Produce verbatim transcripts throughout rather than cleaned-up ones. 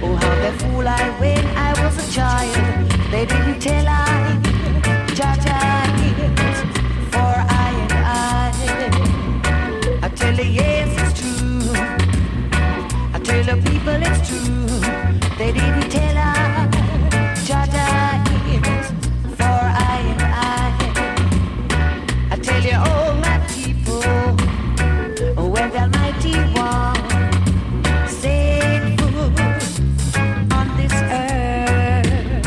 Oh, how they fool I when I was a child. They didn't tell I, Jaja is for I and I. I tell you, yes, it's true. I tell the people it's true. They didn't tell I, Jaja is for I and I. I tell you, oh my people, when the Almighty One set foot on this earth,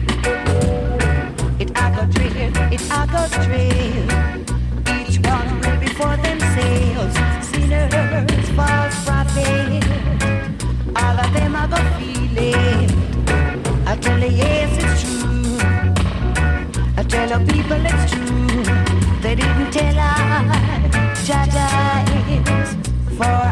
it I go trail, it I go trail. Each one will be for themselves, sinners, false prophets. All of them I go feel it. I tell you, yes, it's true. I tell the people it's true. They didn't tell I, Jaja is for